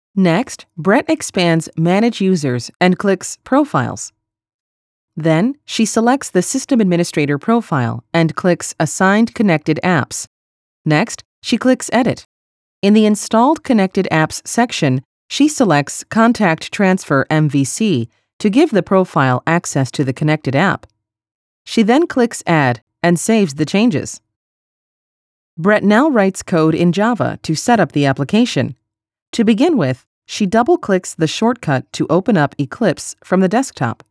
Next, Brett expands Manage Users and clicks Profiles. Then, she selects the System Administrator profile and clicks Assigned Connected Apps. Next, she clicks Edit. In the Installed Connected Apps section, she selects Contact Transfer MVC to give the profile access to the connected app. She then clicks Add and saves the changes. Brett now writes code in Java to set up the application. To begin with, she double-clicks the shortcut to open up Eclipse from the desktop.